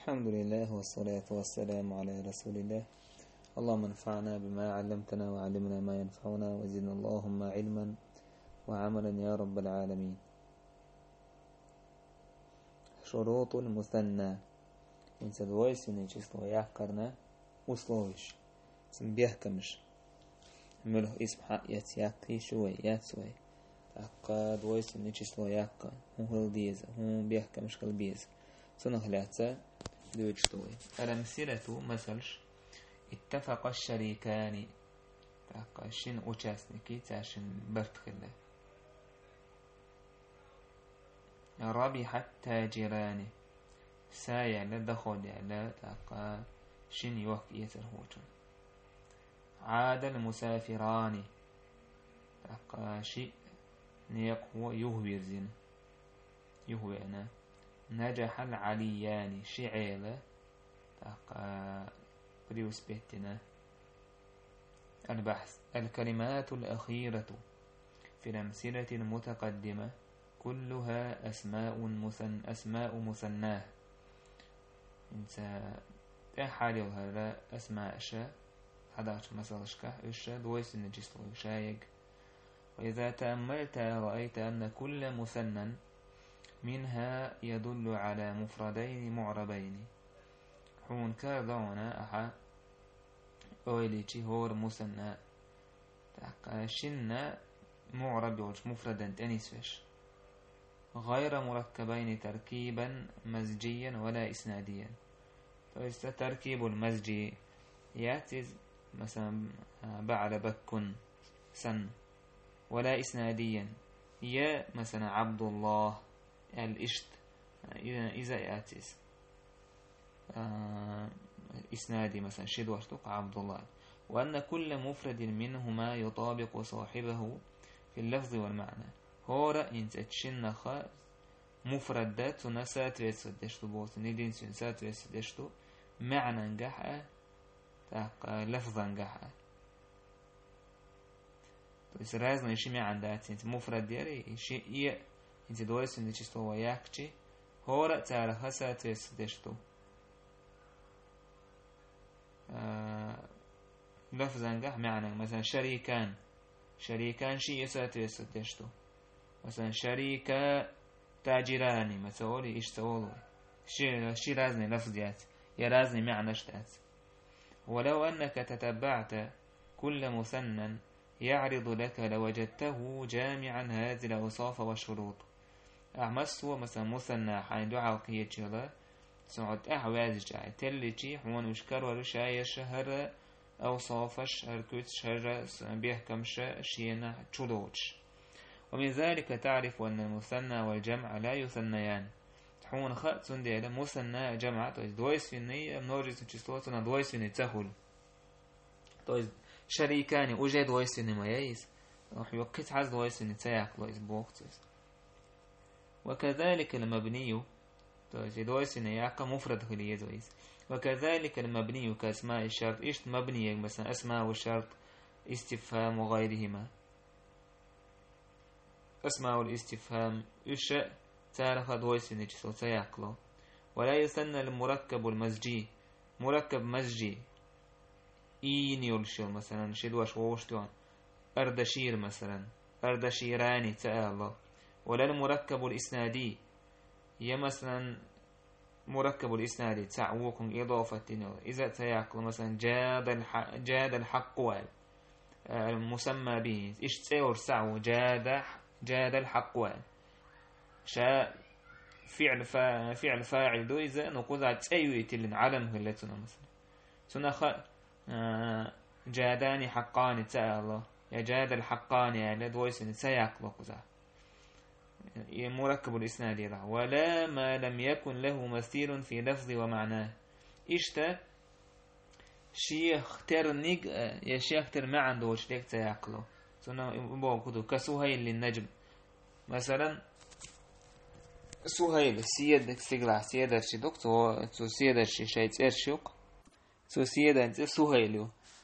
الحمد لله والصلاة والسلام على رسول الله. اللهم انفعنا بما علمتنا وعلمنا ما ينفعنا وزدنا اللهم علما وعملا يا رب العالمين. شروط المثنى من سدويسين число يحكرنا условиш سم بيحكمش مله اسم حق يتيقي شوي يتسوي أقاد ويسين число يحكر هو ديز هو بيحكمش كالبيز سنخلاتها دوجتوي الأمثلة مثلش اتفق الشريكان تاقاشين участники تاشين برتخلة ربح التاجران سايا لدخل على تاقاشين يوك يترهوتون عاد المسافران تاقاشي نيقو يهوي زين يهوي أنا نجح العليان شعيلة بريوس بيتنا. البحث الكلمات الأخيرة في الأمثلة المتقدمة كلها أسماء مثناه إنت تحالي هذا أسماء شا 11 مثلا شكا إشا دويس النجسل شايق. وإذا تأملت رأيت أن كل مثنى منها يدل على مفردين معربين حون كاردونا أحا أوليتي هور مثنى تاقاشن معرب يوش مفردا تنسفش غير مركبين تركيبا مزجيا ولا إسناديا. فالتركيب المزجي يأتي مثلا بعد بك سن ولا إسناديا يا مثلا عبد الله الإشت إذا يأتيس إسنادي مثلا شد واشتق عبد الله. وأن كل مفرد منهما يطابق صاحبه في اللفظ والمعنى هورا إن تشنخ مفردات نسات ويسدشتو بوت ندين سنسات ويسدشتو معنى نجحة لفظا نجحة بس رازنا يشي معنى دات مفرد دياري يشي إيه إنت دويس إن تشتو وياكشي هورا تعرف سات ويسدشتو لفظا نجح معنى مثلا شريكان شي يسات ويسدشتو مثلا شريكة تاجراني مثلا إيش سوالو شي رازني لفظيات يرازني معنى اشتات. ولو أنك تتبعت كل مثنى يعرض لك لوجدته جامعا هذه الأوصاف والشروط. أعمسوا مثلا مثنى حين دعا قيتشلا سعود أحواز جاي تلجي حوان وشكر ورشاية شهر أوصافش هركوت شهر بيحكمش شينا تشلوش. ومن ذلك تعرف أن المثنى والجمع لا يثنيان حون خاء تندي مثنى جمع دويس في النية منورجز تشتوتنا دويس في النتسهل شريكاني وجد دويس في النميز وحيوكت عز دويس في النتسياق دويس بوقت. وكذلك المبني دويس في النياق مفرد خليه دويس. وكذلك المبني كاسماء الشرط إيش مبني مثلا أسماء والشرط استفهام وغيرهما. أسماء الاستفهام إيش تعرف دويس نجسو تياقلو. ولا يثنى المركب المزجي مركب مزجي إين يلشو مثلا شدوش ووشتوان أردشير مثلا أردشيراني تأالله. ولا المركب الإسنادي يا مثلا مركب الإسنادي تعوكم إضافة إذا تياقلو مثلا جاد الحق المسمى به إيش تسيور سعو جاد الحق شاء فعل فاعل دو إذا نقول أيوة تلين علم هلتنا مثلا سنخ جاداني حقاني الله يا جاد الحقاني يعني دويسني سيقلق ذا مركب الإسناد له. ولا ما لم يكن له مثيل في لفظ ومعناه إشتا شيخ ترنيق يا شيخ تر ما عنده شيخ سيقلق سنة بوكدو كسهيل للنجم مثلا سهيل سيادك سيغلا سيادر شي دكتور تو سيادر شي شيء إرشوق تو سيادر سهيل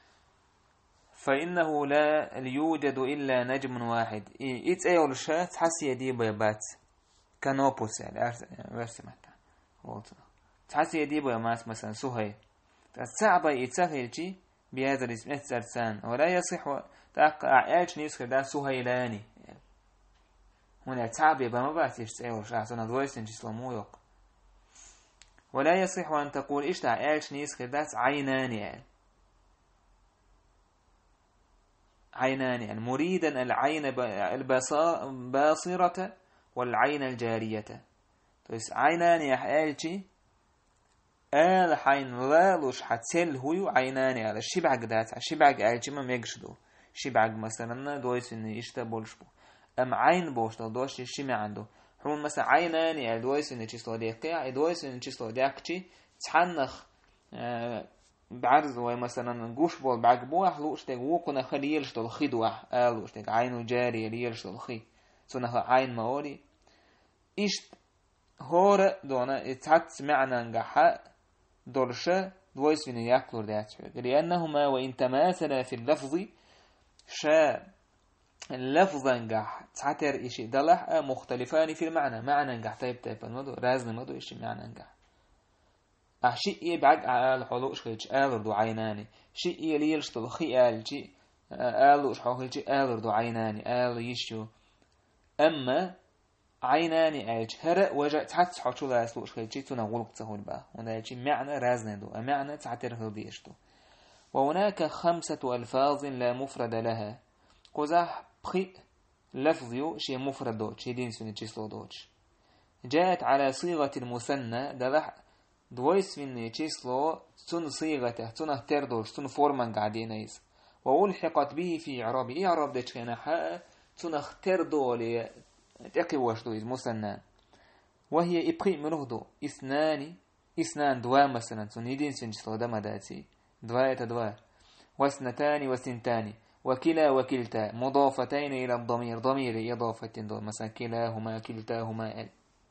فإنه لا يوجد إلا نجم واحد إيت أيول شات حسي دي بيبات كانوبوس يعني ورسمتها تحسي ديبو يا ماس مثلا سهيل صعب يتسهل بهذا الاسم السرسان ولا يصح تقع ايش نيسخ ده سهيلاني هنا صعب بما باتيش تسألوش عشان دويسن جسلمو يق ولا يصح أن تقول إيش تاع ايش نيسخ ده عيناني يعني عيناني يعني مريدا العين الباصرة والعين الجارية تويس عيناني يحالشي آل حين لالوش حتسل هو عيناني على شبعك دات شبعك آلشي ما ميقشدو شبعك مثلا دويس إن يشتا بولشبو أم عين بوشتو دوش الشمع عنده حون مثلا عيناني على دويس إن تشتو ديقيا دويس إن تشتو ديقشي تحنخ بعرض وي مثلا نقوش بول بعقبو أحلوش تقو كنا خليلش تلخيدو آلوش تق عينو جاري ليلش تلخي سنها عين موري إشت هور دونا اتحت معنى نجحا دورشة دويس من يأكلور داتشو لأنهما وإن تماثلا في اللفظ شا اللفظ نجح تعتر إشي دلح مختلفان في المعنى معنى نجح طيب المدو رازن مدو إشي معنى نجح شيء يبعق على حلوش خيج آلر دو عيناني شيء يليلش تلخي آلجي آلوش حوخيجي آلر دو عيناني آل يشو أما عيناني آلج هرأ وجه تحت حوشو لا يسلوش خيجي تنغلق تهول با ونالجي معنى رازن دو معنى تعتر هلديش دو وهناك 5 ألفاظ لا مفرد لها قزح بخي لفظيو شي مفرد دوش شي دين سنة جسلو دوش جاءت على صيغة المثنى دلح دويس من جسلو سن صيغته سن اهتردوش سن فورمان قاعدين ايز وألحقت به في إعرابي إعراب ديش كينا حقا سن اهتردو لي تقي واش دويز مثنى وهي إبقي منهدو إثنان دوا مثلا سن يدين سن جسلو دم داتي دوا واثنتان وثنتان وكلا وكلتا مضافتين إلى الضمير ضمير إضافة دول مثلا كلاهما كلتاهما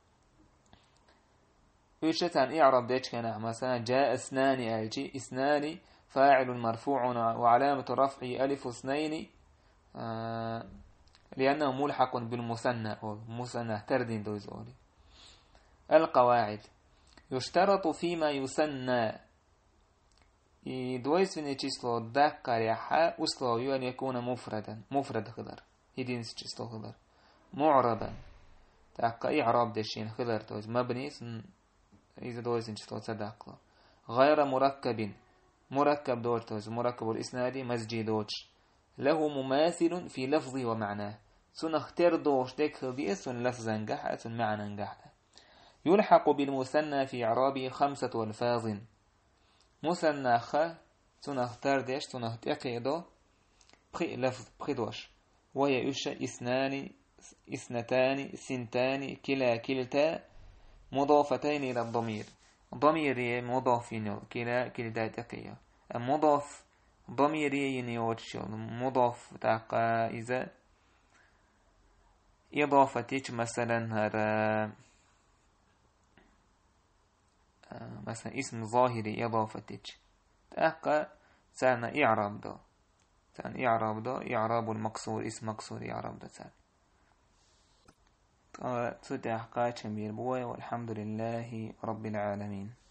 يشتان إعراب ديش كان مثلا جاء اثنان ألجي اثنان فاعل مرفوع وعلامة رفعه ألف اثنين لأنه ملحق بالمثنى أو مثنى تردين دوزولي القواعد يشترط فيما يثنى دويس من يجيسلو دقر يحا وصلو أن يكون مفرد خضر يدينس جيسلو خضر معربا دقا إعراب ديشين خضر دوز مبني إذا دوز جيسلو تدقلا غير مركب دوش دوز مركب الإسنادي مزجي دوش له مماثل في لفظه ومعناه سنختار دوش ديك خلدية سن لفظا نجح سن معنى نجح يلحق بالمثنى في إعرابه 5 ألفاظ مثنى خ سنختار ديش سنختار دو بخي لفظ بخي دوش وهي يشا اثنتان ثنتان كلا كلتا مضافتين إلى الضمير ضمير مضافين كلا كلتا تقيا مضاف ضميري ينيوتش مضاف تاقا إذا إضافتيش مثلا هذا مثلا اسم ظاهري إضافتيش تاقا سانا إعراب دو إعراب المقصور اسم مقصور إعراب دو سان تتحقا شمير بوي والحمد لله رب العالمين.